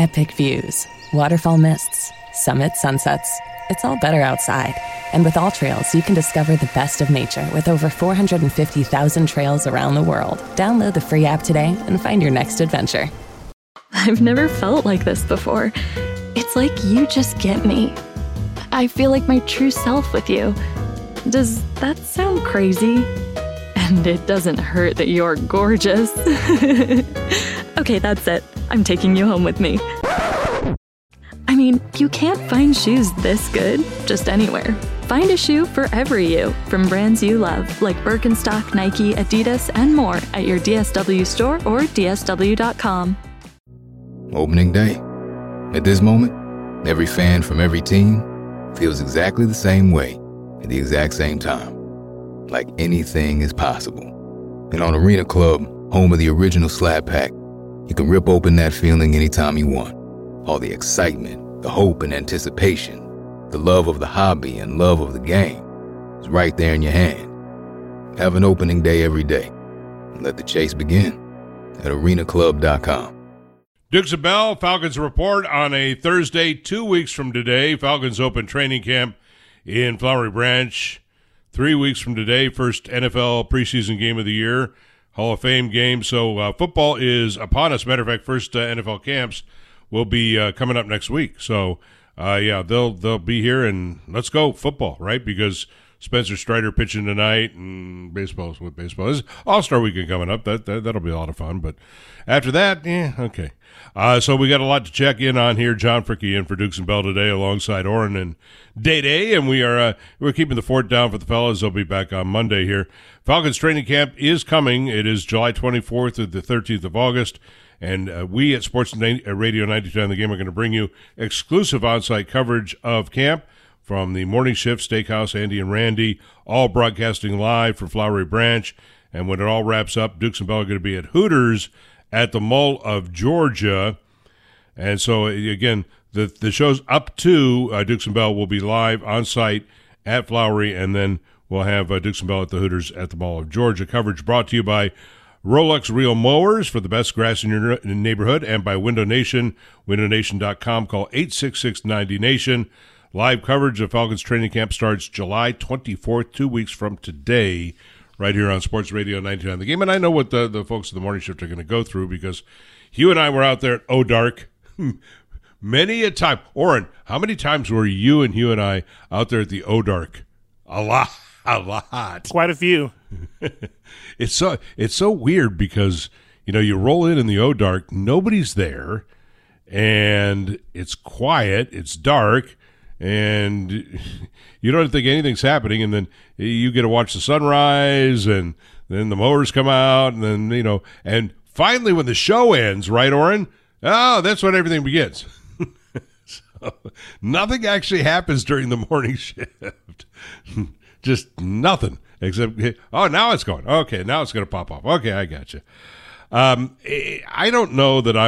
epic views, waterfall mists, summit sunsets. It's all better outside. And with AllTrails, you can discover the best of nature with over 450,000 trails around the world. Download the free app today and find your next adventure. I've never felt like this before. It's like you just get me. I feel like my true self with you. Does that sound crazy? And it doesn't hurt that you're gorgeous. Okay, that's it. I'm taking you home with me. I mean, you can't find shoes this good just anywhere. Find a shoe for every you from brands you love, like Birkenstock, Nike, Adidas, and more at your DSW store or DSW.com. Opening day. At this moment, every fan from every team feels exactly the same way at the exact same time. Like anything is possible. And on Arena Club, home of the original Slap Pack, you can rip open that feeling anytime you want. All the excitement, the hope and anticipation, the love of the hobby and love of the game is right there in your hand. Have an opening day every day. And let the chase begin at arenaclub.com. Dukes and Bell, Falcons report on a Thursday, 2 weeks from today. Falcons open training camp in Flowery Branch. 3 weeks from today, first NFL preseason game of the year, Hall of Fame game. So football is upon us. Matter of fact, first NFL camps will be coming up next week. So, they'll be here, and let's go football, right? Because Spencer Strider pitching tonight, and baseball is what baseball is. All-Star Weekend coming up. That'll be a lot of fun. But after that, okay. So we got a lot to check in on here. John Fricke in for Dukes and Bell today alongside Oren and Day, and we're keeping the fort down for the fellas. They'll be back on Monday here. Falcons training camp is coming. It is July 24th through the 13th of August, and we at Sports Radio 92.9 The Game are going to bring you exclusive on-site coverage of camp from the Morning Shift, Steakhouse, Andy and Randy, all broadcasting live from Flowery Branch. And when it all wraps up, Dukes and Bell are going to be at Hooters at the Mall of Georgia. And so, again, the show's up to Dukes and Bell will be live on site at Flowery, and then we'll have Dukes and Bell at the Hooters at the Mall of Georgia. Coverage brought to you by Rolex Real Mowers for the best grass in your neighborhood, and by Window Nation, windownation.com. Call 866-90-NATION. Live coverage of Falcons training camp starts July 24th, 2 weeks from today, right here on Sports Radio 92.9 The Game. And I know what the folks of the Morning Shift are going to go through, because Hugh and I were out there at O-Dark many a time. Oren, how many times were you and Hugh and I out there at the O-Dark? A lot. Quite a few. It's so weird because, you roll in the O-Dark, nobody's there, and it's quiet, it's dark, and you don't think anything's happening, and then you get to watch the sunrise, and then the mowers come out, and then, and finally when the show ends, right, Oren? Oh, that's when everything begins. So nothing actually happens during the morning shift. Just nothing, except, now it's going. Okay, now it's going to pop off. Okay, I got you. I don't know that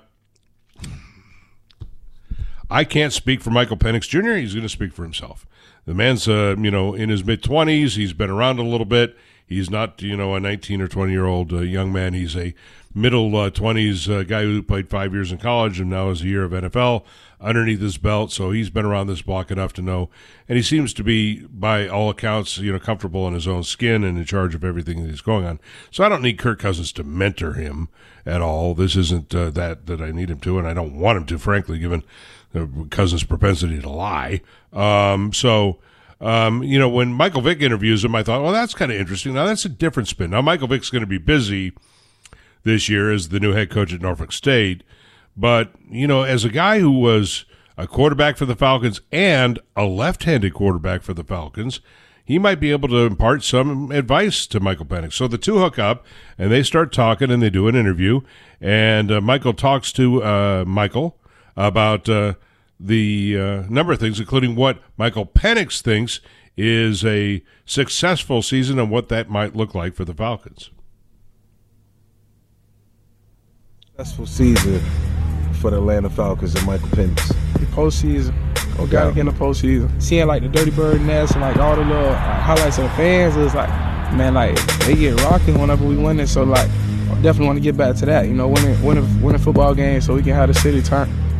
I can't speak for Michael Penix Jr. He's going to speak for himself. The man's, in his mid-20s. He's been around a little bit. He's not, a 19 or 20-year-old young man. He's a middle 20s guy who played 5 years in college and now has a year of NFL underneath his belt. So he's been around this block enough to know. And he seems to be, by all accounts, comfortable in his own skin and in charge of everything that he's going on. So I don't need Kirk Cousins to mentor him at all. This isn't that I need him to, and I don't want him to, frankly, given Cousins' propensity to lie. When Michael Vick interviews him, I thought, well, that's kind of interesting. Now, that's a different spin. Now, Michael Vick's going to be busy this year as the new head coach at Norfolk State. But, as a guy who was a quarterback for the Falcons and a left-handed quarterback for the Falcons, he might be able to impart some advice to Michael Penix. So the two hook up, and they start talking, and they do an interview. And Michael talks to Michael about the number of things, including what Michael Penix thinks is a successful season and what that might look like for the Falcons. Successful season for the Atlanta Falcons and Michael Penix. The postseason. Gotta get in the postseason. Seeing like the Dirty Bird nest and like all the little highlights of the fans, it was like, man, like they get rocking whenever we win it. So like, I definitely want to get back to that. Winning football games so we can have the city turn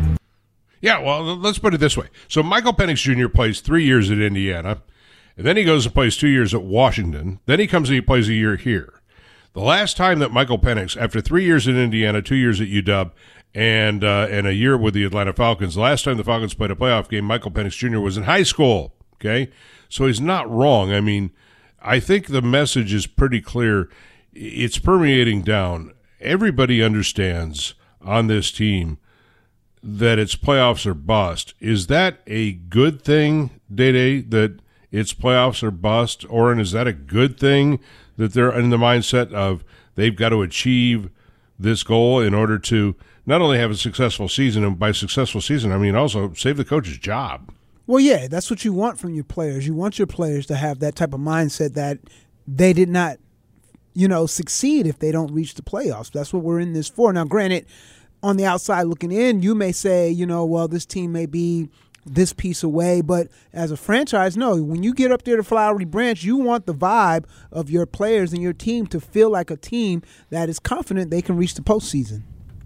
Yeah, well, let's put it this way. So Michael Penix Jr. plays 3 years at Indiana, and then he goes and plays 2 years at Washington. Then he comes and he plays a year here. The last time that Michael Penix, after 3 years in Indiana, 2 years at UW, and a year with the Atlanta Falcons, the last time the Falcons played a playoff game, Michael Penix Jr. was in high school, okay? So he's not wrong. I mean, I think the message is pretty clear. It's permeating down. Everybody understands on this team that it's playoffs or bust. Is that a good thing, Day-Day, that it's playoffs or bust? Oren, is that a good thing that they're in the mindset of they've got to achieve this goal in order to not only have a successful season, and by successful season, I mean also save the coach's job? Well, yeah, that's what you want from your players. You want your players to have that type of mindset that they did not, succeed if they don't reach the playoffs. That's what we're in this for. Now, granted, on the outside looking in, you may say, well, this team may be this piece away, but as a franchise, no. When you get up there to Flowery Branch, you want the vibe of your players and your team to feel like a team that is confident they can reach the postseason.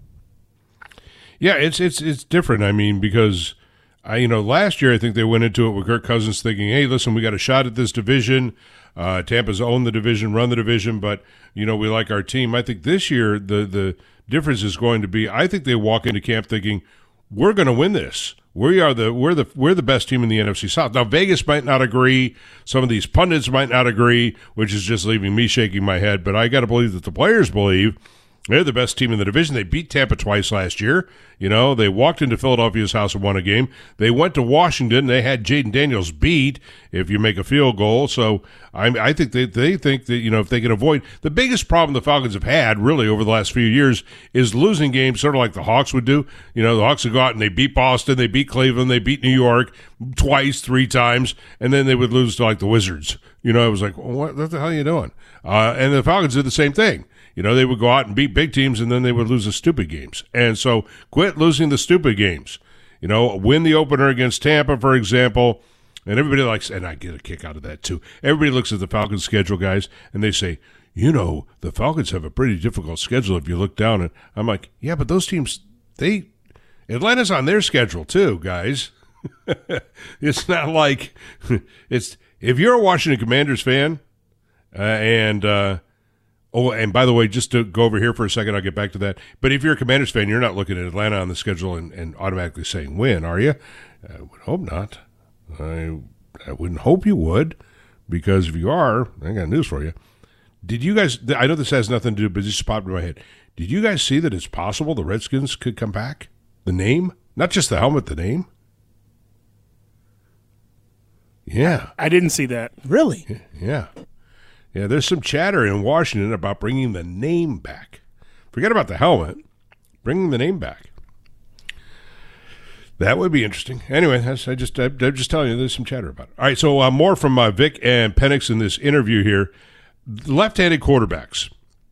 Yeah, it's different. I mean, because last year I think they went into it with Kirk Cousins thinking, hey, listen, we got a shot at this division. Tampa's owned the division, run the division, but we like our team. I think this year the difference is going to be, I think they walk into camp thinking, we're going to win this. We're the best team in the NFC South. Now Vegas might not agree. Some of these pundits might not agree, which is just leaving me shaking my head. But I got to believe that the players believe they're the best team in the division. They beat Tampa twice last year. They walked into Philadelphia's house and won a game. They went to Washington. They had Jaden Daniels beat if you make a field goal. So I think they think that, if they can avoid – the biggest problem the Falcons have had really over the last few years is losing games sort of like the Hawks would do. The Hawks would go out and they beat Boston, they beat Cleveland, they beat New York twice, 3 times, and then they would lose to like the Wizards. It was like, well, what the hell are you doing? And the Falcons did the same thing. They would go out and beat big teams, and then they would lose the stupid games. And so quit losing the stupid games. Win the opener against Tampa, for example. And everybody likes, and I get a kick out of that too. Everybody looks at the Falcons' schedule, guys, and they say, the Falcons have a pretty difficult schedule if you look down. And I'm like, yeah, but those teams, Atlanta's on their schedule too, guys. It's not like if you're a Washington Commanders fan, oh, and by the way, just to go over here for a second, I'll get back to that. But if you're a Commanders fan, you're not looking at Atlanta on the schedule and automatically saying win, are you? I would hope not. I wouldn't hope you would, because if you are, I got news for you. Did you guys, I know this has nothing to do, but it just popped in my head. Did you guys see that it's possible the Redskins could come back? The name? Not just the helmet, the name? Yeah. I didn't see that. Really? Yeah. Yeah, there's some chatter in Washington about bringing the name back. Forget about the helmet. Bringing the name back. That would be interesting. Anyway, I'm just telling you, there's some chatter about it. All right, so more from Vic and Penix in this interview here. Left-handed quarterbacks.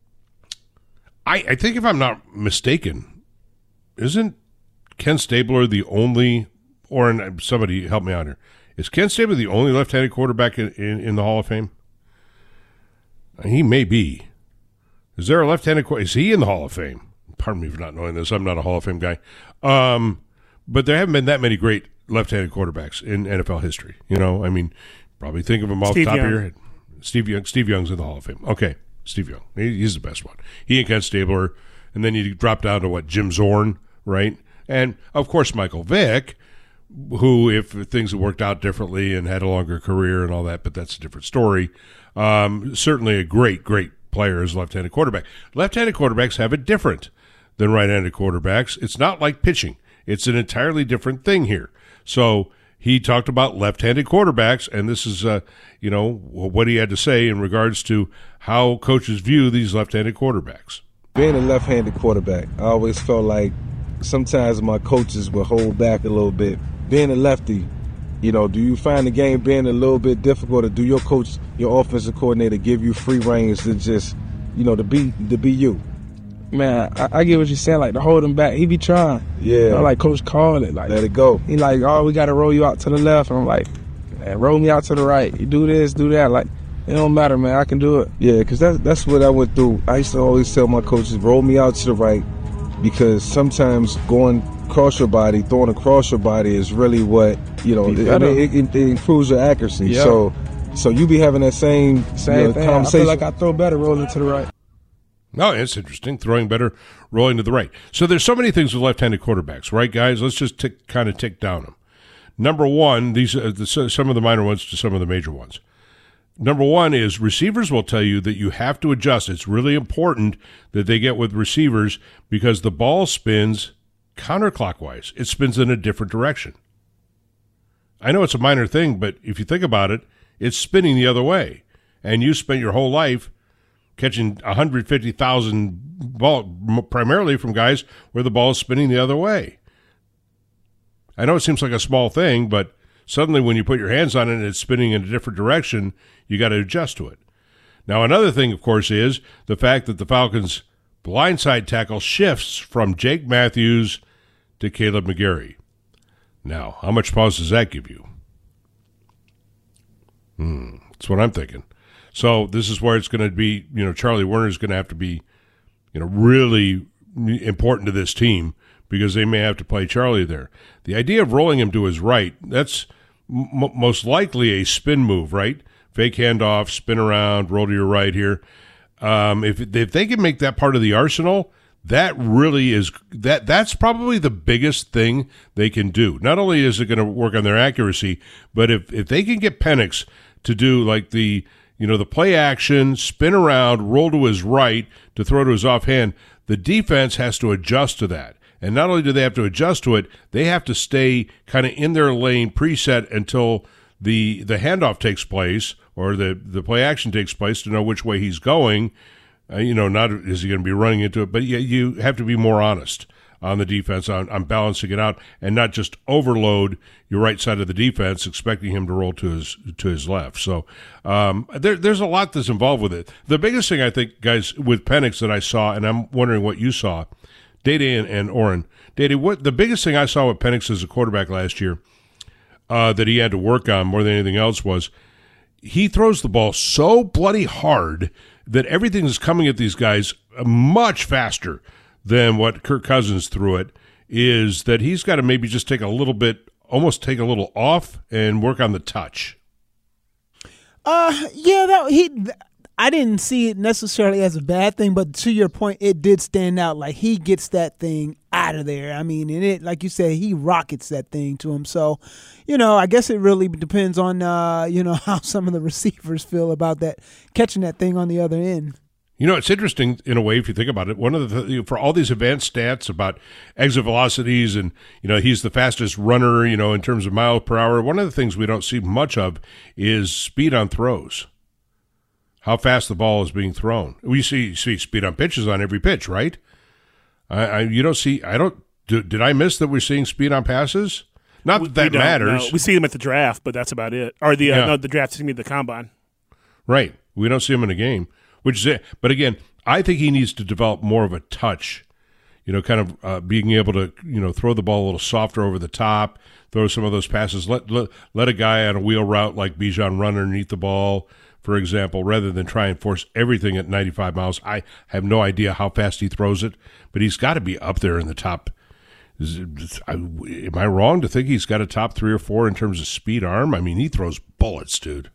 I think if I'm not mistaken, isn't Ken Stabler the only, or somebody help me out here, is Ken Stabler the only left-handed quarterback in the Hall of Fame? He may be. Is there a left-handed quarterback? Is he in the Hall of Fame? Pardon me for not knowing this. I'm not a Hall of Fame guy. But there haven't been that many great left-handed quarterbacks in NFL history. Probably think of them off the top of your head. Steve Young's in the Hall of Fame. Okay, Steve Young. He's the best one. He and Ken Stabler. And then you drop down to Jim Zorn, right? And, of course, Michael Vick, who, if things had worked out differently and had a longer career and all that, but that's a different story. Certainly a great, great player as left-handed quarterback. Left-handed quarterbacks have it different than right-handed quarterbacks. It's not like pitching. It's an entirely different thing here. So he talked about left-handed quarterbacks, and this is, what he had to say in regards to how coaches view these left-handed quarterbacks. Being a left-handed quarterback, I always felt like sometimes my coaches would hold back a little bit. Being a lefty, do you find the game being a little bit difficult, or do your coach, your offensive coordinator, give you free reins to just, to be you? Man, I get what you're saying, like to hold him back. He be trying. Yeah. Like Coach called it. Like, let it go. He like, we got to roll you out to the left. And I'm like, man, roll me out to the right. You do this, do that. Like, it don't matter, man. I can do it. Yeah, because that's what I went through. I used to always tell my coaches, roll me out to the right, because sometimes going across your body, throwing across your body is really what, it improves your accuracy. Yeah. So you be having that same thing. conversation. I feel like I throw better rolling to the right. No, it's interesting. Throwing better, rolling to the right. So there's so many things with left-handed quarterbacks, right, guys? Let's just tick down them. Number one, these are some of the minor ones to some of the major ones. Number one is receivers will tell you that you have to adjust. It's really important that they get with receivers because the ball spins counterclockwise. It spins in a different direction. I know it's a minor thing, but if you think about it, it's spinning the other way. And you spent your whole life catching 150,000 ball, primarily from guys where the ball is spinning the other way. I know it seems like a small thing, but suddenly when you put your hands on it and it's spinning in a different direction, you got to adjust to it. Now, another thing, of course, is the fact that the Falcons' blindside tackle shifts from Jake Matthews to Caleb McGarry. Now, how much pause does that give you? That's what I'm thinking. So this is where it's going to be, Charlie Werner is going to have to be, really important to this team because they may have to play Charlie there. The idea of rolling him to his right, that's most likely a spin move, right? Fake handoff, spin around, roll to your right here. If they can make that part of the arsenal, that really is that's probably the biggest thing they can do. Not only is it going to work on their accuracy, but if they can get Penix to do like the play action, spin around, roll to his right to throw to his offhand, the defense has to adjust to that. And not only do they have to adjust to it, they have to stay kind of in their lane preset until the handoff takes place or the play action takes place to know which way he's going. Not is he going to be running into it, but you have to be more honest on the defense on balancing it out and not just overload your right side of the defense expecting him to roll to his left. So there's a lot that's involved with it. The biggest thing I think, guys, with Penix that I saw, and I'm wondering what you saw, Dede and Oren. Dede, what the biggest thing I saw with Penix as a quarterback last year that he had to work on more than anything else was he throws the ball so bloody hard that everything is coming at these guys much faster than what Kirk Cousins threw it, is that he's got to maybe just take a little off and work on the touch. I didn't see it necessarily as a bad thing, but to your point, it did stand out. Like he gets that thing out of there. I mean, and it, like you said, he rockets that thing to him. So, I guess it really depends on, how some of the receivers feel about that, catching that thing on the other end. It's interesting in a way if you think about it. One of the for all these advanced stats about exit velocities and he's the fastest runner in terms of miles per hour. One of the things we don't see much of is speed on throws. How fast the ball is being thrown. We see speed on pitches on every pitch, right? You don't see. Did I miss that we're seeing speed on passes? Not that matters. No. We see them at the draft, but that's about it. Or the draft, the combine. Right. We don't see them in a game. Which is it. But again, I think he needs to develop more of a touch, kind of being able to, throw the ball a little softer over the top, throw some of those passes, let a guy on a wheel route like Bijan run underneath the ball, for example, rather than try and force everything at 95 miles. I have no idea how fast he throws it, but he's got to be up there in the top. Am I wrong to think he's got a top 3 or 4 in terms of speed arm? I mean, he throws bullets, dude.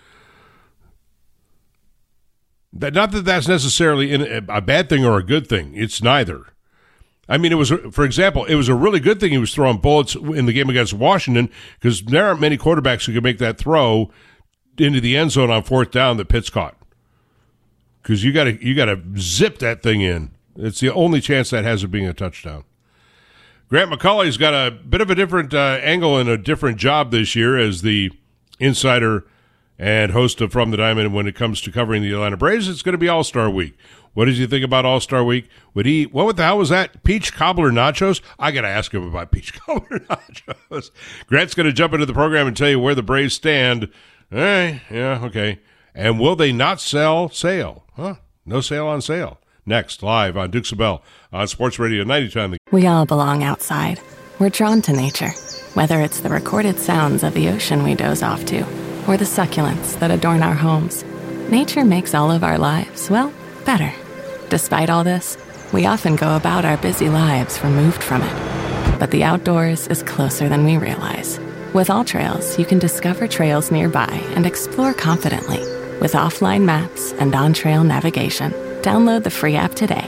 Not that that's necessarily a bad thing or a good thing. It's neither. I mean, for example, it was a really good thing he was throwing bullets in the game against Washington because there aren't many quarterbacks who can make that throw into the end zone on 4th down that Pitts caught. Because you got to zip that thing in. It's the only chance that has of being a touchdown. Grant McCauley's got a bit of a different angle and a different job this year as the insider and host of From the Diamond. When it comes to covering the Atlanta Braves, it's going to be All-Star Week. What did you think about All-Star Week? What the hell was that? Peach cobbler nachos? I got to ask him about peach cobbler nachos. Grant's going to jump into the program and tell you where the Braves stand. Okay. And will they not sell? Huh? No sale on sale. Next, live on Dukes of Bell on Sports Radio 92. We all belong outside. We're drawn to nature, whether it's the recorded sounds of the ocean we doze off to, or the succulents that adorn our homes. Nature makes all of our lives, better. Despite all this, We often go about our busy lives removed from it. But the outdoors is closer than we realize. With AllTrails, you can discover trails nearby and explore confidently. With offline maps and on-trail navigation, download the free app today.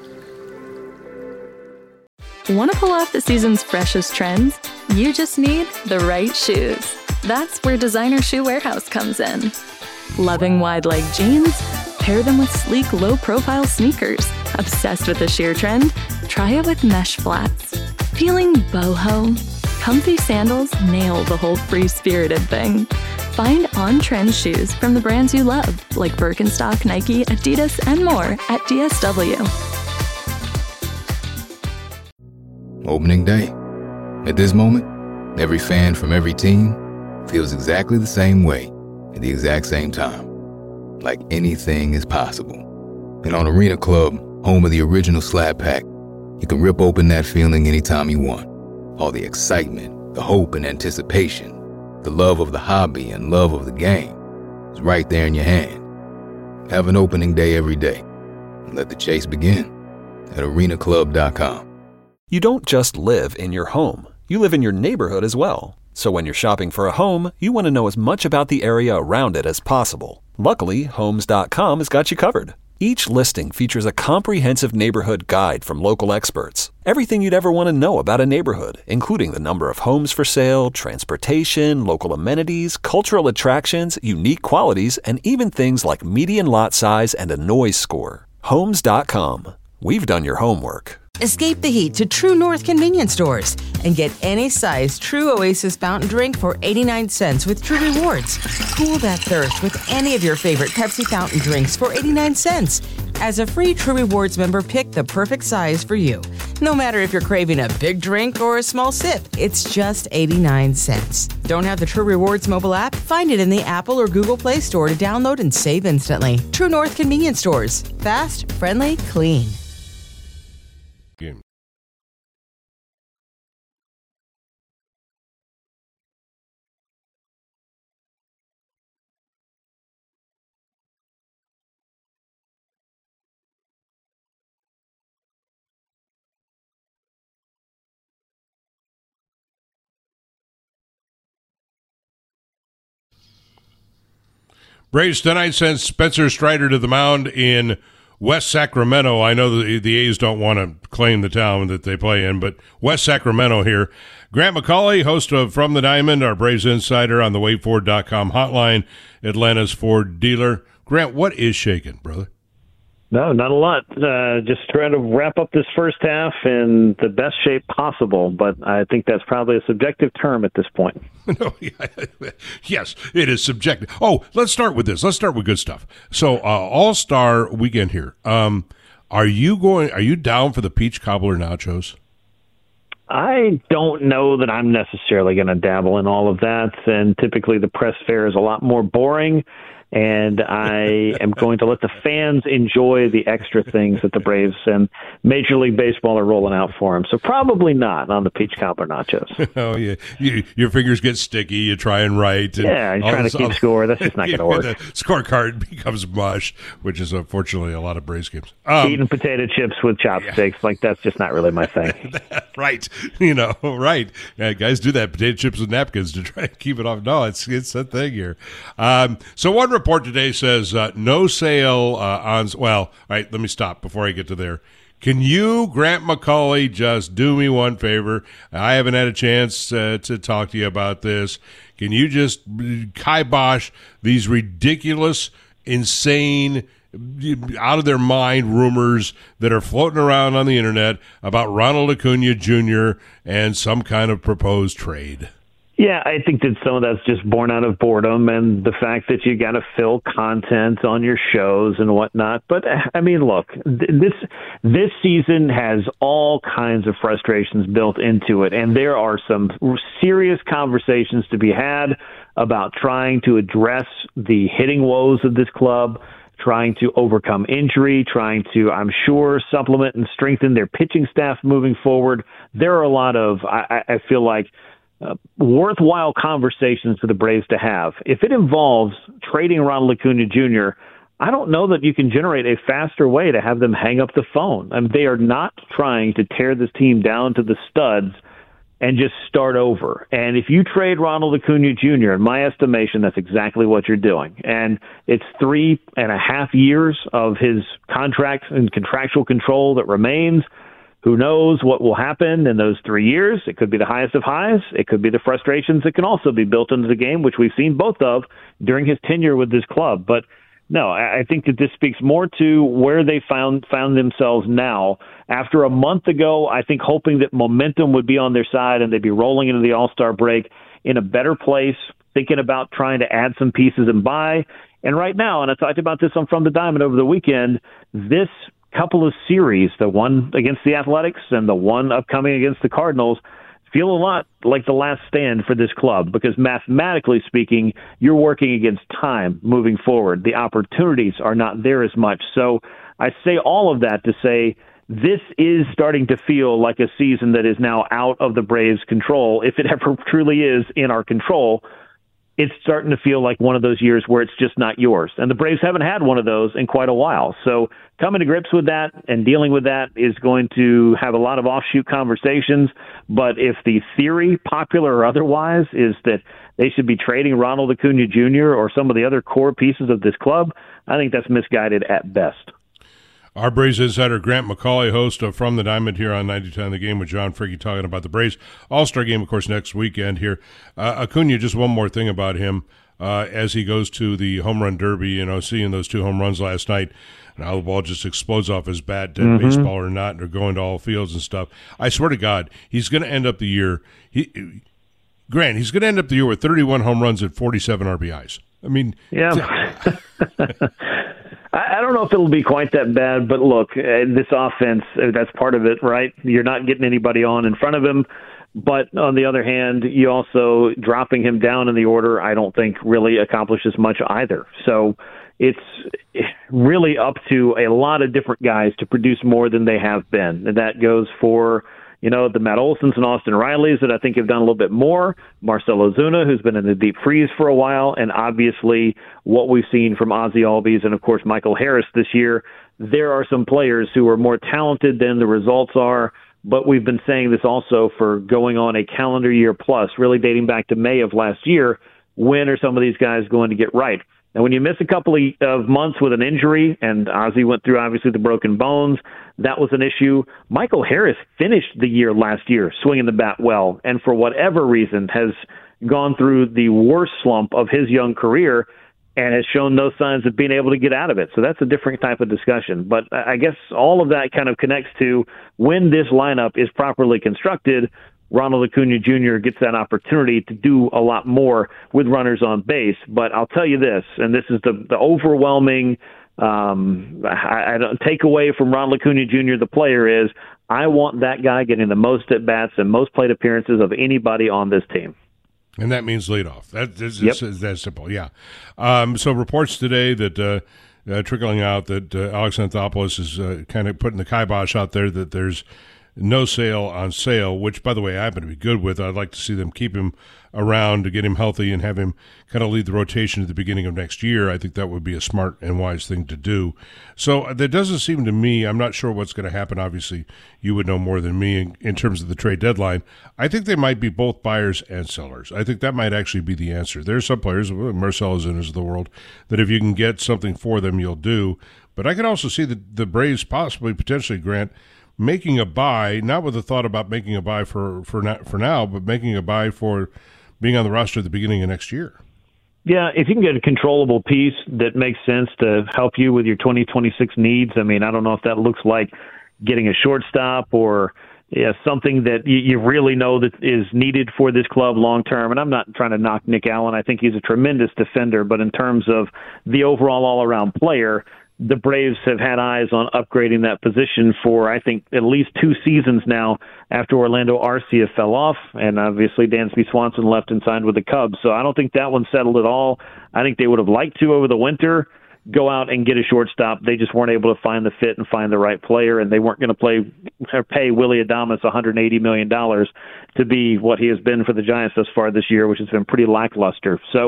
Want to pull off the season's freshest trends? You just need the right shoes. That's where Designer Shoe Warehouse comes in. Loving wide-leg jeans? Pair them with sleek, low-profile sneakers. Obsessed with the sheer trend? Try it with mesh flats. Feeling boho? Comfy sandals nail the whole free-spirited thing. Find on-trend shoes from the brands you love, like Birkenstock, Nike, Adidas, and more at DSW. Opening day. At this moment, every fan from every team feels exactly the same way at the exact same time. Like anything is possible. And on Arena Club, home of the original Slab Pack, you can rip open that feeling anytime you want. All the excitement, the hope and anticipation, the love of the hobby and love of the game is right there in your hand. Have an opening day every day. And let the chase begin at arenaclub.com. You don't just live in your home. You live in your neighborhood as well. So when you're shopping for a home, you want to know as much about the area around it as possible. Luckily, Homes.com has got you covered. Each listing features a comprehensive neighborhood guide from local experts. Everything you'd ever want to know about a neighborhood, including the number of homes for sale, transportation, local amenities, cultural attractions, unique qualities, and even things like median lot size and a noise score. Homes.com. We've done your homework. Escape the heat to True North convenience stores and get any size True Oasis fountain drink for 89 cents with True Rewards. Cool that thirst with any of your favorite Pepsi fountain drinks for 89 cents. As a free True Rewards member, pick the perfect size for you. No matter if you're craving a big drink or a small sip, it's just 89 cents. Don't have the True Rewards mobile app? Find it in the Apple or Google Play Store to download and save instantly. True North convenience stores. Fast, friendly, clean. Game. Braves tonight sends Spencer Strider to the mound in West Sacramento. I know the A's don't want to claim the town that they play in, but West Sacramento here. Grant McCauley, host of From the Diamond, our Braves insider on the WadeFord.com hotline, Atlanta's Ford dealer. Grant, what is shaking, brother? No, not a lot. Just trying to wrap up this first half in the best shape possible, but I think that's probably a subjective term at this point. No, yes, it is subjective. Oh, let's start with this. Let's start with good stuff. So, All-Star weekend here. Are you down for the peach cobbler nachos? I don't know that I'm necessarily going to dabble in all of that, and typically the press fair is a lot more boring. And I am going to let the fans enjoy the extra things that the Braves and Major League Baseball are rolling out for them. So probably not on the peach cobbler nachos. Oh, yeah. Your fingers get sticky. You try and write. And yeah, you're trying to keep score. That's just not going to work. The scorecard becomes mush, which is unfortunately a lot of Braves games. Eating potato chips with chopsticks, like that's just not really my thing. Right. Right. Yeah, guys do that, potato chips with napkins to try and keep it off. No, it's that thing here. So one report today says no sale on. Well, all right, let me stop before I get to there. Can you, Grant McCauley, just do me one favor? I haven't had a chance to talk to you about this. Can you just kibosh these ridiculous, insane, out of their mind rumors that are floating around on the internet about Ronald Acuna Jr. and some kind of proposed trade? Yeah, I think that some of that's just born out of boredom and the fact that you got to fill content on your shows and whatnot. But I mean, look, this season has all kinds of frustrations built into it, and there are some serious conversations to be had about trying to address the hitting woes of this club, trying to overcome injury, trying to, I'm sure, supplement and strengthen their pitching staff moving forward. There are a lot of, I feel like, worthwhile conversations for the Braves to have. If it involves trading Ronald Acuna Jr., I don't know that you can generate a faster way to have them hang up the phone. I mean, they are not trying to tear this team down to the studs and just start over. And if you trade Ronald Acuna Jr., in my estimation, that's exactly what you're doing. And it's 3.5 years of his contract and contractual control that remains. Who knows what will happen in those 3 years? It could be the highest of highs. It could be the frustrations that can also be built into the game, which we've seen both of during his tenure with this club. But no, I think that this speaks more to where they found themselves now. After a month ago, I think hoping that momentum would be on their side and they'd be rolling into the All-Star break in a better place, thinking about trying to add some pieces and buy. And right now, and I talked about this on From the Diamond over the weekend, this couple of series, the one against the Athletics and the one upcoming against the Cardinals, feel a lot like the last stand for this club because mathematically speaking, you're working against time moving forward. The opportunities are not there as much. So I say all of that to say this is starting to feel like a season that is now out of the Braves' control. If it ever truly is in our control, it's starting to feel like one of those years where it's just not yours. And the Braves haven't had one of those in quite a while. So coming to grips with that and dealing with that is going to have a lot of offshoot conversations. But if the theory, popular or otherwise, is that they should be trading Ronald Acuna Jr. or some of the other core pieces of this club, I think that's misguided at best. Our Braves insider Grant McCauley, host of From the Diamond here on 90.10 The Game with John Fricke, talking about the Braves All-Star Game, of course, next weekend here. Acuna, just one more thing about him as he goes to the home run derby, seeing those 2 home runs last night and how the ball just explodes off his bat, dead baseball or not, and they're going to all fields and stuff. I swear to God, he's going to end up the year Grant, he's going to end up the year with 31 home runs and 47 RBIs. I mean, yeah. I don't know if it'll be quite that bad, but look, this offense, that's part of it, right? You're not getting anybody on in front of him. But on the other hand, you also dropping him down in the order, I don't think really accomplishes much either. So it's really up to a lot of different guys to produce more than they have been. And that goes for, the Matt Olsons and Austin Rileys that I think have done a little bit more, Marcell Ozuna, who's been in the deep freeze for a while, and obviously what we've seen from Ozzie Albies and, of course, Michael Harris this year. There are some players who are more talented than the results are, but we've been saying this also for going on a calendar year plus, really dating back to May of last year. When are some of these guys going to get right? And when you miss a couple of months with an injury, and Ozzie went through, obviously, the broken bones, that was an issue. Michael Harris finished the year last year swinging the bat well, and for whatever reason has gone through the worst slump of his young career and has shown no signs of being able to get out of it. So that's a different type of discussion. But I guess all of that kind of connects to when this lineup is properly constructed, Ronald Acuna Jr. gets that opportunity to do a lot more with runners on base. But I'll tell you this, and this is the overwhelming I don't take away from Ronald Acuna Jr., the player, is I want that guy getting the most at-bats and most plate appearances of anybody on this team. And that means leadoff. That's that simple, yeah. So reports today that trickling out that Alex Anthopoulos is kind of putting the kibosh out there that there's no sale on Sale, which, by the way, I happen to be good with. I'd like to see them keep him around to get him healthy and have him kind of lead the rotation at the beginning of next year. I think that would be a smart and wise thing to do. So that doesn't seem to me, I'm not sure what's going to happen. Obviously, you would know more than me in terms of the trade deadline. I think they might be both buyers and sellers. I think that might actually be the answer. There's some players, Marcell Ozuna of the world, that if you can get something for them, you'll do. But I can also see the Braves possibly, potentially, Grant, making a buy, not with the thought about making a buy for now, but making a buy for being on the roster at the beginning of next year. Yeah, if you can get a controllable piece that makes sense to help you with your 2026 needs, I mean, I don't know if that looks like getting a shortstop or something that you really know that is needed for this club long term. And I'm not trying to knock Nick Allen. I think he's a tremendous defender, but in terms of the overall all-around player, the Braves have had eyes on upgrading that position for, I think, at least 2 seasons now after Orlando Arcia fell off, and obviously Dansby Swanson left and signed with the Cubs. So I don't think that one's settled at all. I think they would have liked to, over the winter, go out and get a shortstop. They just weren't able to find the fit and find the right player, and they weren't going to pay Willy Adames $180 million to be what he has been for the Giants thus far this year, which has been pretty lackluster. So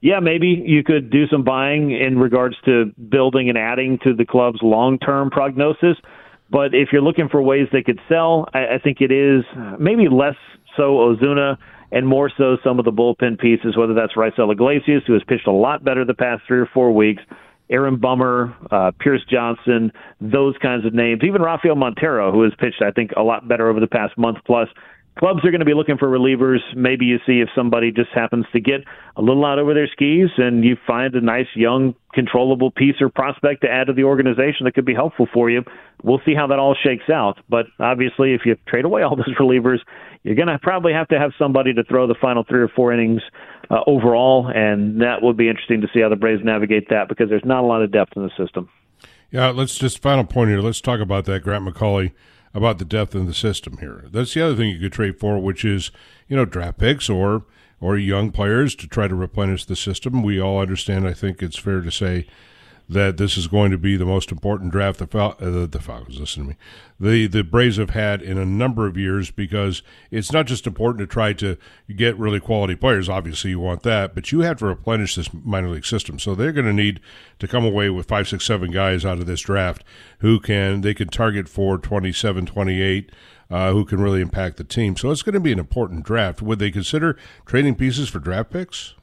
Yeah, maybe you could do some buying in regards to building and adding to the club's long-term prognosis. But if you're looking for ways they could sell, I think it is maybe less so Ozuna and more so some of the bullpen pieces, whether that's Raisel Iglesias, who has pitched a lot better the past 3 or 4 weeks, Aaron Bummer, Pierce Johnson, those kinds of names, even Rafael Montero, who has pitched, I think, a lot better over the past month plus. Clubs are going to be looking for relievers. Maybe you see if somebody just happens to get a little out over their skis and you find a nice, young, controllable piece or prospect to add to the organization that could be helpful for you. We'll see how that all shakes out. But obviously, if you trade away all those relievers, you're going to probably have to have somebody to throw the final 3 or 4 innings overall, and that will be interesting to see how the Braves navigate that because there's not a lot of depth in the system. Yeah, let's just final point here. Let's talk about that, Grant McCauley, about the depth in the system here. That's the other thing you could trade for, which is, draft picks or young players to try to replenish the system. We all understand, I think it's fair to say, that this is going to be the most important draft the Falcons, listen to me, the Braves have had in a number of years, because it's not just important to try to get really quality players. Obviously, you want that, but you have to replenish this minor league system. So they're going to need to come away with 5, 6, 7 guys out of this draft who they can target for 27, 28, who can really impact the team. So it's going to be an important draft. Would they consider trading pieces for draft picks?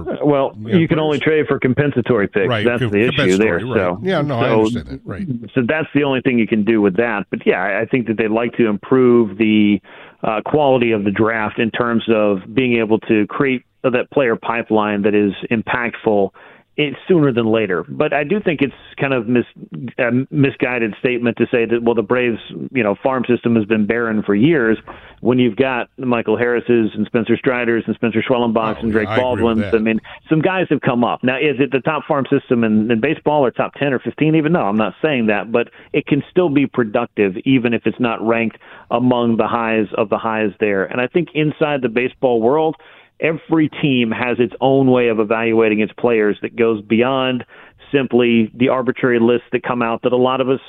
You can only trade for compensatory picks. Right, that's the issue there. Right. So, I understand that. Right. So that's the only thing you can do with that. But yeah, I think that they'd like to improve the quality of the draft in terms of being able to create that player pipeline that is impactful sooner than later. But I do think it's kind of a misguided statement to say that, well, the Braves, farm system has been barren for years when you've got Michael Harris's and Spencer Strider's and Spencer Schwellenbach's and Drake Baldwin's. I mean, some guys have come up. Now, is it the top farm system in baseball or top 10 or 15 even? No, I'm not saying that, but it can still be productive even if it's not ranked among the highs of the highs there. And I think inside the baseball world, every team has its own way of evaluating its players that goes beyond simply the arbitrary lists that come out that a lot of us,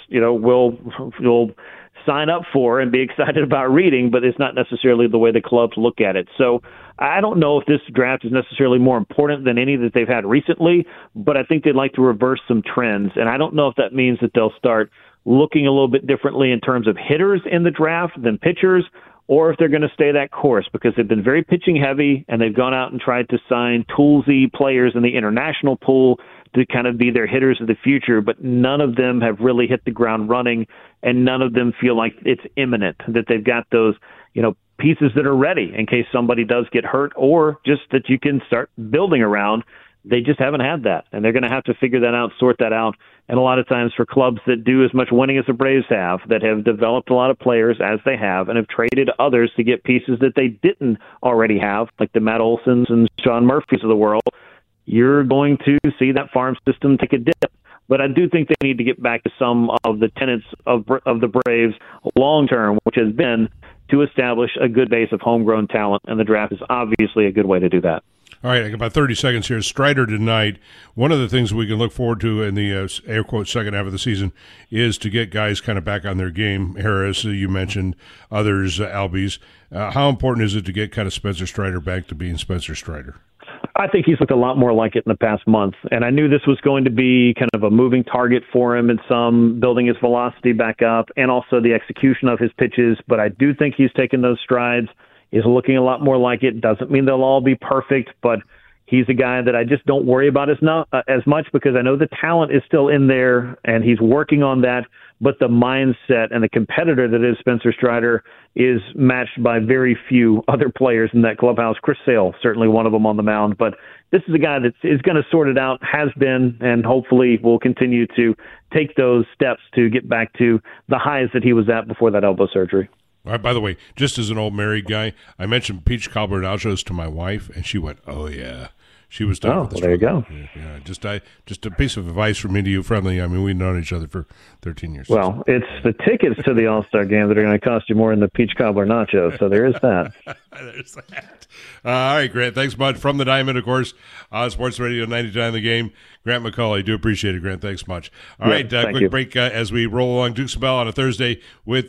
will sign up for and be excited about reading, but it's not necessarily the way the clubs look at it. So I don't know if this draft is necessarily more important than any that they've had recently, but I think they'd like to reverse some trends. And I don't know if that means that they'll start looking a little bit differently in terms of hitters in the draft than pitchers, or if they're going to stay that course, because they've been very pitching heavy and they've gone out and tried to sign toolsy players in the international pool to kind of be their hitters of the future, but none of them have really hit the ground running, and none of them feel like it's imminent, that they've got those, pieces that are ready in case somebody does get hurt, or just that you can start building around. They just haven't had that, and they're going to have to figure that out, sort that out. And a lot of times for clubs that do as much winning as the Braves have, that have developed a lot of players as they have, and have traded others to get pieces that they didn't already have, like the Matt Olsons and Sean Murphys of the world, you're going to see that farm system take a dip. But I do think they need to get back to some of the tenets of the Braves long-term, which has been to establish a good base of homegrown talent, and the draft is obviously a good way to do that. All right, I got about 30 seconds here. Strider tonight. One of the things we can look forward to in the air quote second half of the season is to get guys kind of back on their game. Harris, you mentioned, others, Albies. How important is it to get kind of Spencer Strider back to being Spencer Strider? I think he's looked a lot more like it in the past month, and I knew this was going to be kind of a moving target for him in some, building his velocity back up, and also the execution of his pitches, but I do think he's taken those strides. Is looking a lot more like it. Doesn't mean they'll all be perfect, but he's a guy that I just don't worry about as much, because I know the talent is still in there and he's working on that, but the mindset and the competitor that is Spencer Strider is matched by very few other players in that clubhouse. Chris Sale, certainly one of them on the mound, but this is a guy that is going to sort it out, has been, and hopefully will continue to take those steps to get back to the highs that he was at before that elbow surgery. By the way, just as an old married guy, I mentioned peach cobbler nachos to my wife, and she went, "Oh yeah." She was done with this. There you go. Yeah, just a piece of advice from me to you, friendly. I mean, we've known each other for 13 years. Well, it's the tickets to the All-Star game that are going to cost you more than the peach cobbler nachos, so there is that. There's that. All right, Grant, thanks much. From the Diamond, of course, Sports Radio 99 The Game. Grant McCauley, do appreciate it, Grant. Thanks much. All right, quick break as we roll along Dukes of Bell on a Thursday with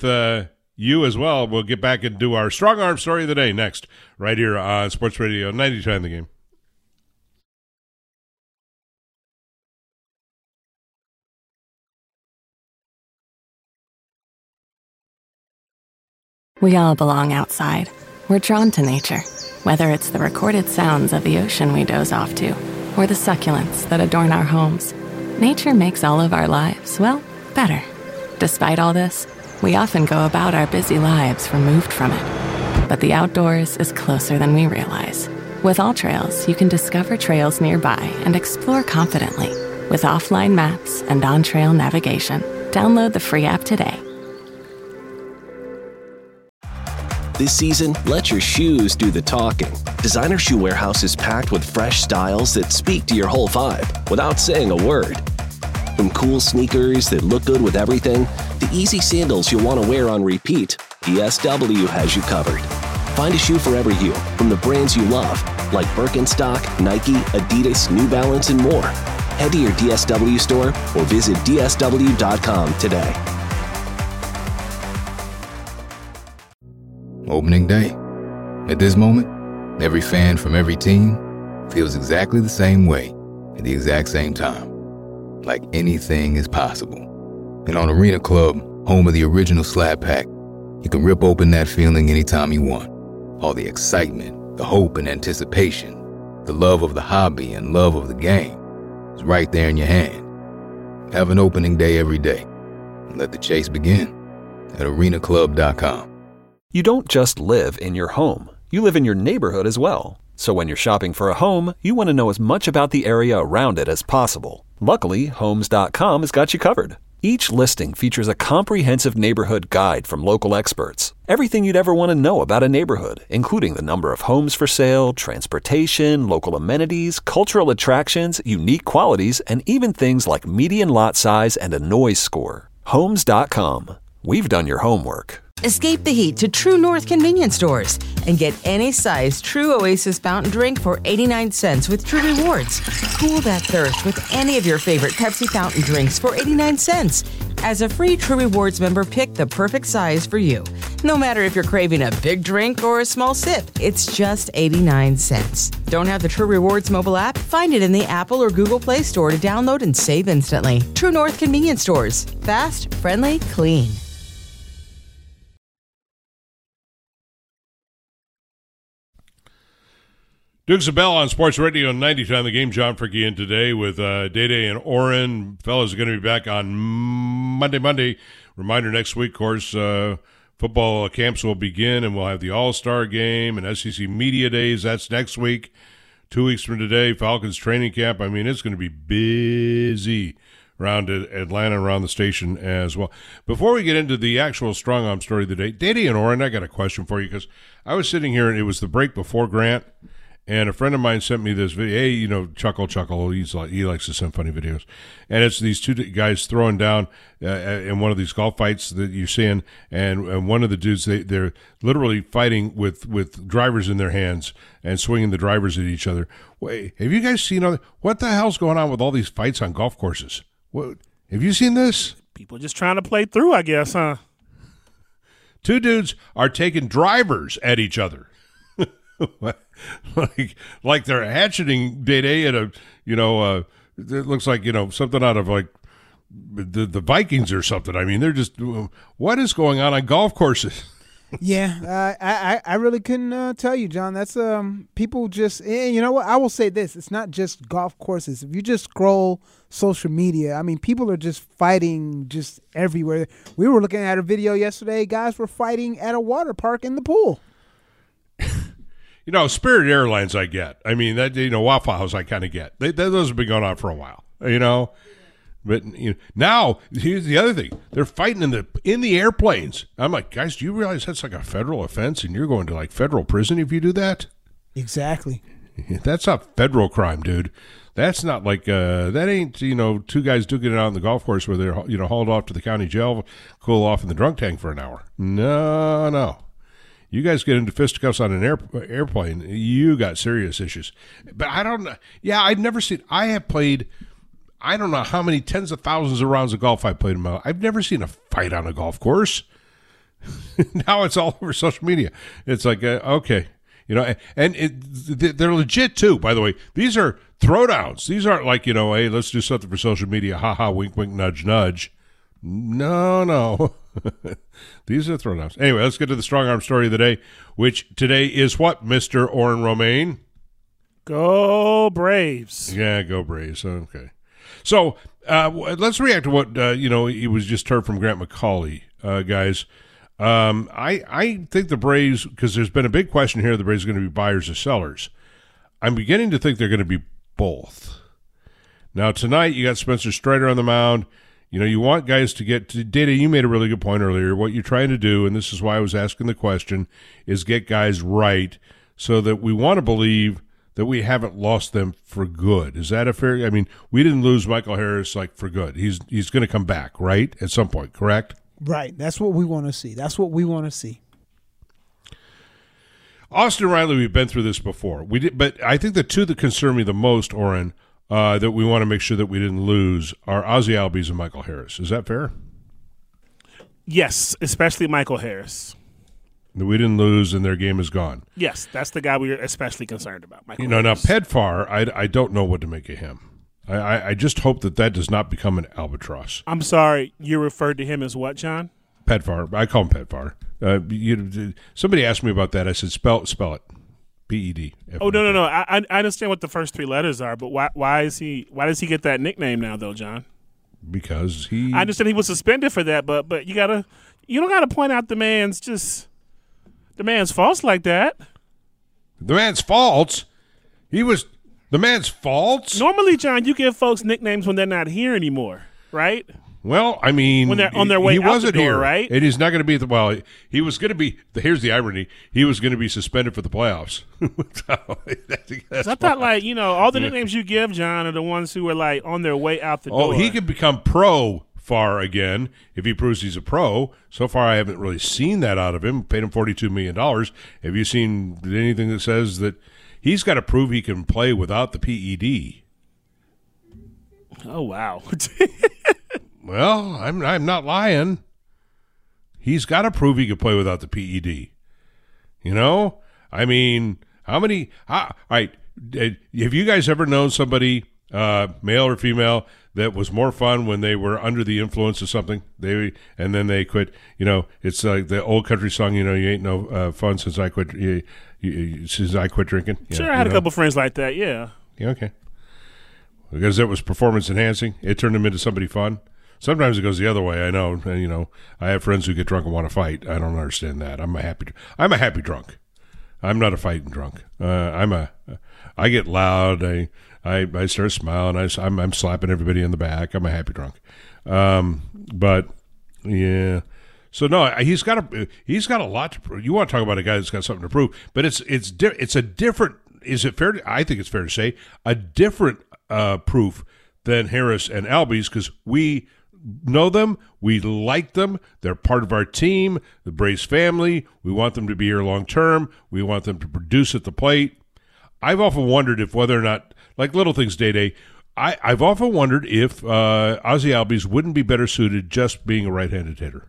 you as well. We'll get back and do our Strong Arm Story of the Day next, right here on Sports Radio 99 The Game. We all belong outside. We're drawn to nature, whether it's the recorded sounds of the ocean we doze off to, or the succulents that adorn our homes. Nature makes all of our lives, well, better. Despite all this, we often go about our busy lives removed from it. But the outdoors is closer than we realize. With AllTrails, you can discover trails nearby and explore confidently with offline maps and on-trail navigation. Download the free app today. This season, let your shoes do the talking. Designer Shoe Warehouse is packed with fresh styles that speak to your whole vibe without saying a word. From cool sneakers that look good with everything, to easy sandals you'll want to wear on repeat, DSW has you covered. Find a shoe for every you from the brands you love, like Birkenstock, Nike, Adidas, New Balance, and more. Head to your DSW store or visit DSW.com today. Opening day. At this moment, every fan from every team feels exactly the same way at the exact same time. Like anything is possible. And on Arena Club, home of the original Slab Pack, you can rip open that feeling anytime you want. All the excitement, the hope and anticipation, the love of the hobby and love of the game is right there in your hand. Have an opening day every day. And let the chase begin at arenaclub.com. You don't just live in your home. You live in your neighborhood as well. So when you're shopping for a home, you want to know as much about the area around it as possible. Luckily, Homes.com has got you covered. Each listing features a comprehensive neighborhood guide from local experts. Everything you'd ever want to know about a neighborhood, including the number of homes for sale, transportation, local amenities, cultural attractions, unique qualities, and even things like median lot size and a noise score. Homes.com. We've done your homework. Escape the heat to True North convenience stores and get any size True Oasis fountain drink for 89 cents with True Rewards. Cool that thirst with any of your favorite Pepsi fountain drinks for 89 cents. As a free True Rewards member, pick the perfect size for you. No matter if you're craving a big drink or a small sip, it's just 89 cents. Don't have the True Rewards mobile app? Find it in the Apple or Google Play Store to download and save instantly. True North convenience stores. Fast, friendly, clean. Dukes of Bell on Sports Radio 90 Time. The Game. John Fricke in today with Day and Oren. Fellas are going to be back on Monday. Reminder, next week, of course, football camps will begin, and we'll have the All-Star Game and SEC Media Days. That's next week. 2 weeks from today, Falcons training camp. I mean, it's going to be busy around Atlanta, around the station as well. Before we get into the actual Strong Arm story of the day, Day and Oren, I got a question for you, because I was sitting here, and it was the break before Grant, and a friend of mine sent me this video. Hey, you know, Chuckle. He likes to send funny videos. And it's these two guys throwing down in one of these golf fights that you're seeing. And one of the dudes, they're literally fighting with drivers in their hands and swinging the drivers at each other. Wait, have you guys seen what the hell's going on with all these fights on golf courses? What, have you seen this? People just trying to play through, I guess, huh? Two dudes are taking drivers at each other. like they're hatcheting Day at a, it looks like, something out of like the Vikings or something. I mean, they're just, what is going on golf courses? Yeah, I really couldn't tell you, John. That's people just, you know what? I will say this: it's not just golf courses. If you just scroll social media, I mean, people are just fighting just everywhere. We were looking at a video yesterday. Guys were fighting at a water park in the pool. Spirit Airlines, I get. I mean, that Waffle House, I kind of get. Those have been going on for a while, But now, here's the other thing: they're fighting in the airplanes. I'm like, guys, do you realize that's like a federal offense, and you're going to like federal prison if you do that? Exactly. That's a federal crime, dude. That's not like that ain't two guys duking it out on the golf course where they're hauled off to the county jail, cool off in the drunk tank for an hour. No. You guys get into fisticuffs on an airplane, you got serious issues. But I don't know. Yeah, I'd never seen. I have played. I don't know how many tens of thousands of rounds of golf I played in my life. I've never seen a fight on a golf course. Now it's all over social media. It's like, okay. And they're legit too, by the way. These are throwdowns. These aren't like, hey, let's do something for social media. Ha ha, wink, wink, nudge, nudge. No. These are throwdowns. Anyway, let's get to the strong arm story of the day, which today is what, Mr. Oren Romaine? Go Braves. Yeah, go Braves. Okay. So let's react to what, it was just heard from Grant McCauley, guys. I think the Braves, because there's been a big question here, the Braves are going to be buyers or sellers. I'm beginning to think they're going to be both. Now, tonight, you got Spencer Strider on the mound. You want guys to get to data. You made a really good point earlier. What you're trying to do, and this is why I was asking the question, is get guys right so that we want to believe that we haven't lost them for good. Is that a fair? I mean, we didn't lose Michael Harris for good. He's going to come back, right, at some point, correct? Right. That's what we want to see. Austin Riley, we've been through this before. We did, but I think the two that concern me the most, Oren, that we want to make sure that we didn't lose are Ozzie Albies and Michael Harris. Is that fair? Yes, especially Michael Harris. That we didn't lose and their game is gone. Yes, that's the guy we're especially concerned about, Michael Harris. Now Pedfar, I don't know what to make of him. I just hope that does not become an albatross. I'm sorry, you referred to him as what, John? Pedfar. I call him Pedfar. Somebody asked me about that. I said, spell it. P-E-D. Oh, no. I understand what the first three letters are, but why does he get that nickname now, though, John? Because I understand he was suspended for that, but you don't gotta point out the man's faults like that. The man's faults? The man's faults? Normally, John, you give folks nicknames when they're not here anymore, right? Well, I mean, when they're on their way he out wasn't the door, here, right? And he's not going to be he was going to be. Here's the irony: he was going to be suspended for the playoffs. I thought, all the nicknames you give, John, are the ones wwho are on their way out the door. Oh, he could become pro far again if he proves he's a pro. So far, I haven't really seen that out of him. Paid him $42 million. Have you seen anything that says that he's got to prove he can play without the PED? Oh wow. Well, I'm not lying. He's got to prove he can play without the PED. I mean, how many? All right, have you guys ever known somebody, male or female, that was more fun when they were under the influence of something? And then they quit. It's like the old country song. You ain't no fun since I quit. Since I quit drinking. Sure, I had a couple friends like that. Yeah. Yeah. Okay. Because it was performance enhancing, it turned them into somebody fun. Sometimes it goes the other way. I know. I have friends who get drunk and want to fight. I don't understand that. I'm a happy drunk. I'm not a fighting drunk. I get loud. I start smiling. I'm slapping everybody in the back. I'm a happy drunk. But yeah. So no, he's got a lot to prove. You want to talk about a guy that's got something to prove, but it's a different. Is it fair? I think it's fair to say a different proof than Harris and Albies, because we know them, we like them, they're part of our team, the Braves family. We want them to be here long term. We want them to produce at the plate. I've often wondered if whether or not, like little things, Day, I've often wondered if Ozzie Albies wouldn't be better suited just being a right-handed hitter.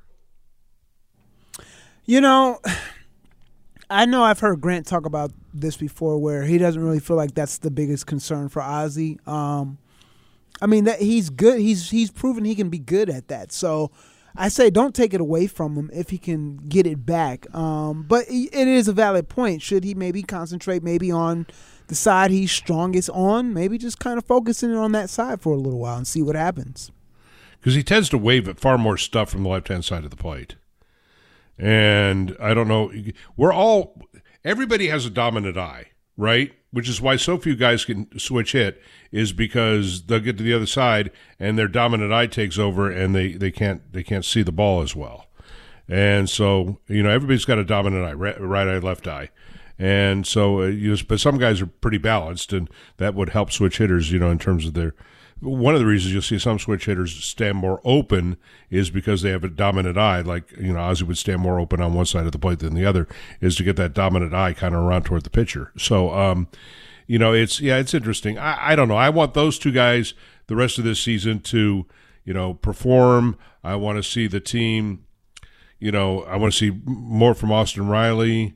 I know I've heard Grant talk about this before, where he doesn't really feel like that's the biggest concern for Ozzie. That he's good. He's proven he can be good at that. So I say don't take it away from him if he can get it back. But it is a valid point. Should he maybe concentrate maybe on the side he's strongest on? Maybe just kind of focusing on that side for a little while and see what happens. Because he tends to wave at far more stuff from the left-hand side of the plate. And I don't know. Everybody has a dominant eye, right? Which is why so few guys can switch hit, is because they'll get to the other side and their dominant eye takes over and they can't see the ball as well. And so, everybody's got a dominant eye, right eye, left eye. And so, but some guys are pretty balanced, and that would help switch hitters, in terms of their. One of the reasons you'll see some switch hitters stand more open is because they have a dominant eye. Like, Ozzie would stand more open on one side of the plate than the other, is to get that dominant eye kind of around toward the pitcher. So, it's interesting. I don't know. I want those two guys the rest of this season to, perform. I want to see the team, I want to see more from Austin Riley.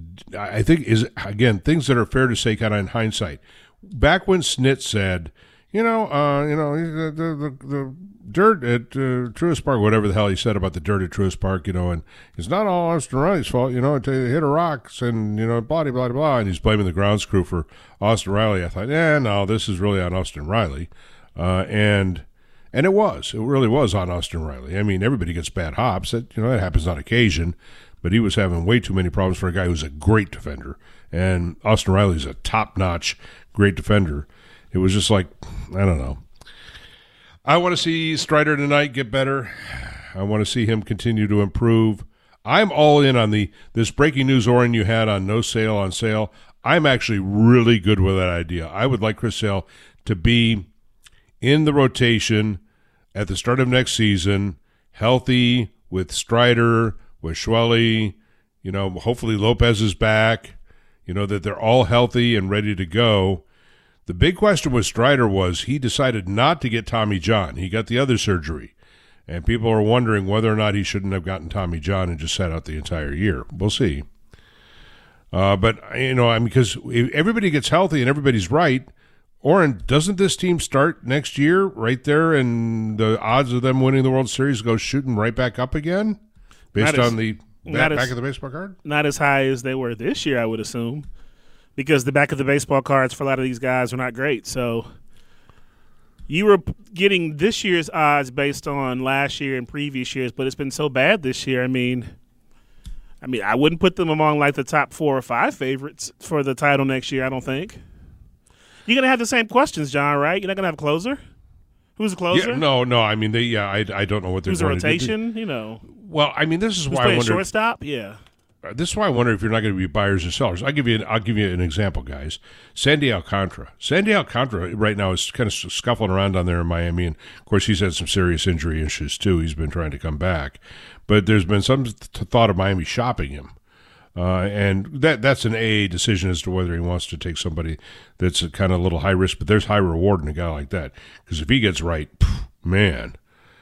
I think things that are fair to say kind of in hindsight. Back when Snit said, the dirt at Truist Park, whatever the hell he said about the dirt at Truist Park, and it's not all Austin Riley's fault, to hit a rocks and, blah, blah, blah, blah, and he's blaming the grounds crew for Austin Riley. I thought, no, this is really on Austin Riley. And it really was on Austin Riley. I mean, everybody gets bad hops. That happens on occasion, but he was having way too many problems for a guy who's a great defender. And Austin Riley's a top-notch, great defender. It was just like, I don't know. I want to see Strider tonight get better. I want to see him continue to improve. I'm all in on this breaking news, Oren, you had on No Sale on Sale. I'm actually really good with that idea. I would like Chris Sale to be in the rotation at the start of next season, healthy, with Strider, with Schwelly, hopefully Lopez is back, that they're all healthy and ready to go. The big question with Strider was he decided not to get Tommy John. He got the other surgery, and people are wondering whether or not he shouldn't have gotten Tommy John and just sat out the entire year. We'll see. But, because if everybody gets healthy and everybody's right, Oren, doesn't this team start next year right there, and the odds of them winning the World Series go shooting right back up again based on the back of the baseball card? Not as high as they were this year, I would assume, because the back of the baseball cards for a lot of these guys are not great. So you were getting this year's odds based on last year and previous years, but it's been so bad this year. I mean, I wouldn't put them among like the top 4 or 5 favorites for the title next year, I don't think. You're going to have the same questions, John, right? You're not going to have a closer? Who's the closer? Yeah, no. I mean, I don't know what they're Who's going a rotation? to do. Well, I mean, this is Who's why I playing wonder. Shortstop? Yeah. This is why I wonder if you're not going to be buyers or sellers. I'll give you an example, guys. Sandy Alcantara. Sandy Alcantara right now is kind of scuffling around down there in Miami, and of course he's had some serious injury issues too. He's been trying to come back, but there's been some thought of Miami shopping him. And that's an AA decision as to whether he wants to take somebody that's a kind of a little high risk, but there's high reward in a guy like that. Because if he gets right, man,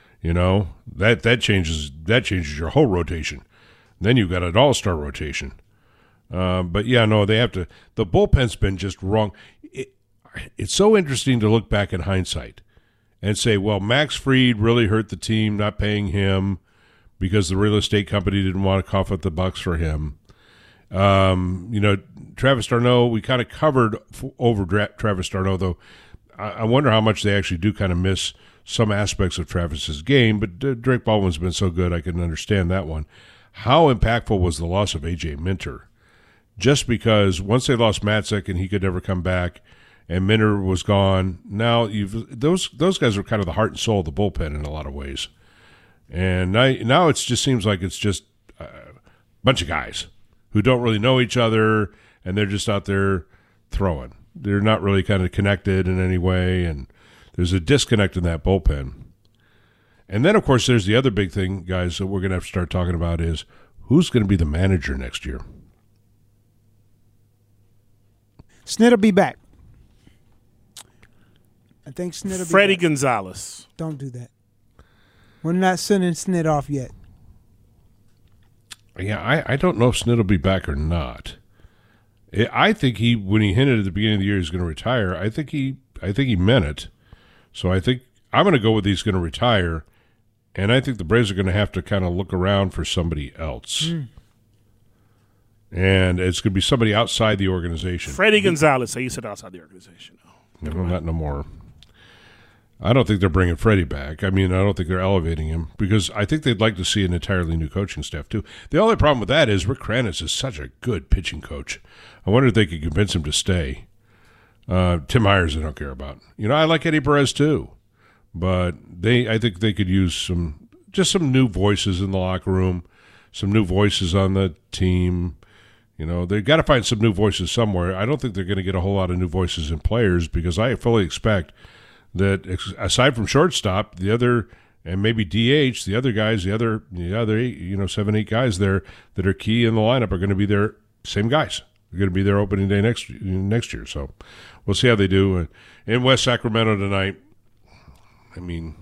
that changes your whole rotation. Then you've got an all-star rotation. But yeah, no, they have to. The bullpen's been just wrong. It's so interesting to look back in hindsight and say, well, Max Fried really hurt the team not paying him because the real estate company didn't want to cough up the bucks for him. Travis d'Arnaud, we kind of covered over Travis d'Arnaud, though I wonder how much they actually do kind of miss some aspects of Travis's game, but Drake Baldwin's been so good I can understand that one. How impactful was the loss of A.J. Minter? Just because once they lost Matzek and he could never come back and Minter was gone, now those guys are kind of the heart and soul of the bullpen in a lot of ways. And now it just seems like it's just a bunch of guys who don't really know each other, and they're just out there throwing. They're not really kind of connected in any way, and there's a disconnect in that bullpen. And then, of course, there's the other big thing, guys, that we're going to have to start talking about is who's going to be the manager next year? Snit will be back. I think Snit will be back. Freddie Gonzalez. Don't do that. We're not sending Snit off yet. Yeah, I don't know if Snit will be back or not. I think when he hinted at the beginning of the year he's going to retire, I think he meant it. So I think I'm going to go with he's going to retire, and I think the Braves are going to have to kind of look around for somebody else. And it's going to be somebody outside the organization. Freddie Gonzalez. So you said outside the organization. No, not no more. I don't think they're bringing Freddie back. I mean, I don't think they're elevating him because I think they'd like to see an entirely new coaching staff too. The only problem with that is Rick Kranitz is such a good pitching coach. I wonder if they could convince him to stay. Tim Myers I don't care about. I like Eddie Perez too, but I think they could use some new voices in the locker room, some new voices on the team. They've got to find some new voices somewhere. I don't think they're going to get a whole lot of new voices in players because I fully expect that aside from shortstop, the other and maybe DH, the other guys, the other 7, 8 guys there that are key in the lineup are going to be their same guys. They're going to be there opening day next year. So we'll see how they do in West Sacramento tonight. I mean,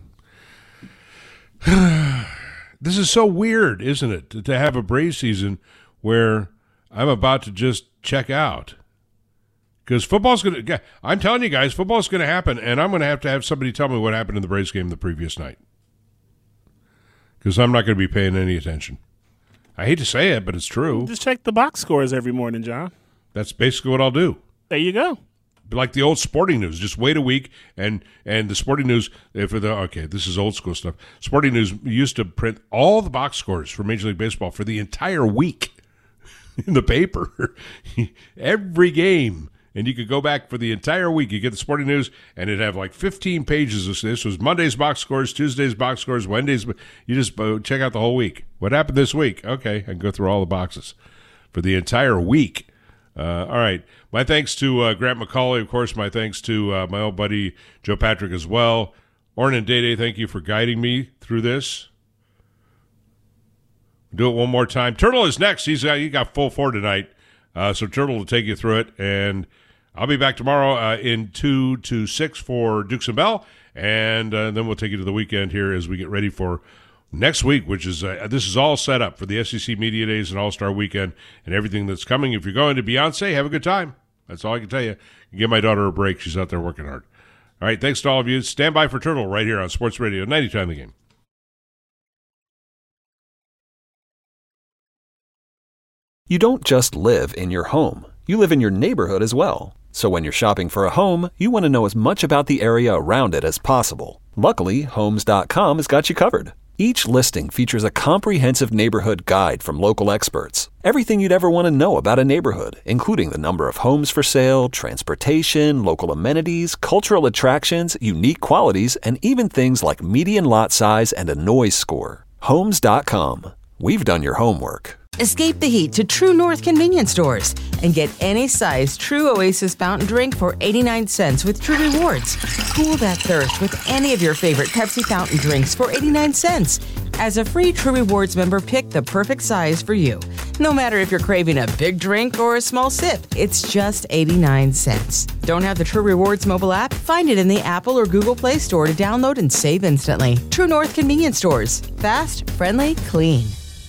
this is so weird, isn't it, to have a Braves season where I'm about to just check out Because I'm telling you guys, football's going to happen, and I'm going to have somebody tell me what happened in the Braves game the previous night. Because I'm not going to be paying any attention. I hate to say it, but it's true. Just check the box scores every morning, John. That's basically what I'll do. There you go. Like the old Sporting News, just wait a week, and the Sporting News, this is old school stuff. Sporting News used to print all the box scores for Major League Baseball for the entire week in the paper, every game, and you could go back for the entire week. You get the Sporting News, and it'd have like 15 pages of this. Was Monday's box scores, Tuesday's box scores, Wednesday's. You just check out the whole week. What happened this week? Okay, I can go through all the boxes for the entire week. All right. My thanks to Grant McCauley, of course. My thanks to my old buddy Joe Patrick as well. Orrin and Day, thank you for guiding me through this. Do it one more time. Turtle is next. He got full 4 tonight. So Turtle will take you through it. And I'll be back tomorrow in 2 to 6 for Dukes and Bell. And then we'll take you to the weekend here as we get ready for next week, which is this is all set up for the SEC Media Days and All-Star Weekend and everything that's coming. If you're going to Beyonce, have a good time. That's all I can tell you. Give my daughter a break. She's out there working hard. All right, thanks to all of you. Stand by for Turtle right here on Sports Radio 90 Time the Game. You don't just live in your home. You live in your neighborhood as well. So when you're shopping for a home, you want to know as much about the area around it as possible. Luckily, Homes.com has got you covered. Each listing features a comprehensive neighborhood guide from local experts. Everything you'd ever want to know about a neighborhood, including the number of homes for sale, transportation, local amenities, cultural attractions, unique qualities, and even things like median lot size and a noise score. Homes.com. We've done your homework. Escape the heat to True North convenience stores and get any size True Oasis fountain drink for 89 cents with True Rewards. Cool that thirst with any of your favorite Pepsi fountain drinks for 89 cents. As a free True Rewards member, pick the perfect size for you. No matter if you're craving a big drink or a small sip, it's just 89 cents. Don't have the True Rewards mobile app? Find it in the Apple or Google Play Store to download and save instantly. True North convenience stores. Fast, friendly, clean.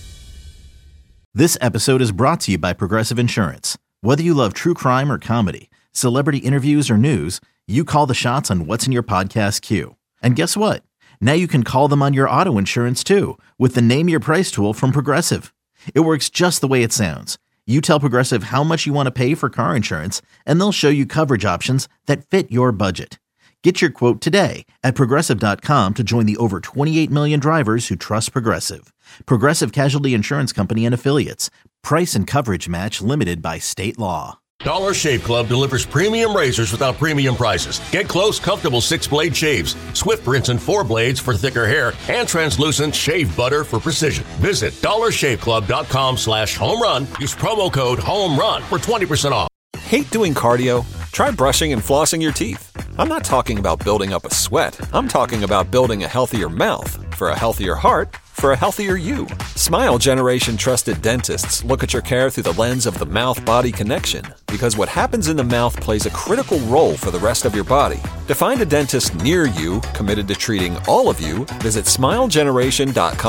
This episode is brought to you by Progressive Insurance. Whether you love true crime or comedy, celebrity interviews or news, you call the shots on what's in your podcast queue. And guess what? Now you can call them on your auto insurance too with the Name Your Price tool from Progressive. It works just the way it sounds. You tell Progressive how much you want to pay for car insurance, and they'll show you coverage options that fit your budget. Get your quote today at Progressive.com to join the over 28 million drivers who trust Progressive. Progressive Casualty Insurance Company and Affiliates. Price and coverage match limited by state law. Dollar Shave Club delivers premium razors without premium prices. Get close, comfortable 6-blade shaves, swift rinse and 4 blades for thicker hair, and translucent shave butter for precision. Visit dollarshaveclub.com/home run. Use promo code HOMERUN for 20% off. Hate doing cardio? Try brushing and flossing your teeth. I'm not talking about building up a sweat. I'm talking about building a healthier mouth for a healthier heart for a healthier you. Smile Generation trusted dentists look at your care through the lens of the mouth-body connection, because what happens in the mouth plays a critical role for the rest of your body. To find a dentist near you committed to treating all of you, visit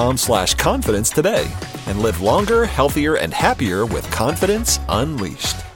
smilegeneration.com/confidence today and live longer, healthier, and happier with confidence unleashed.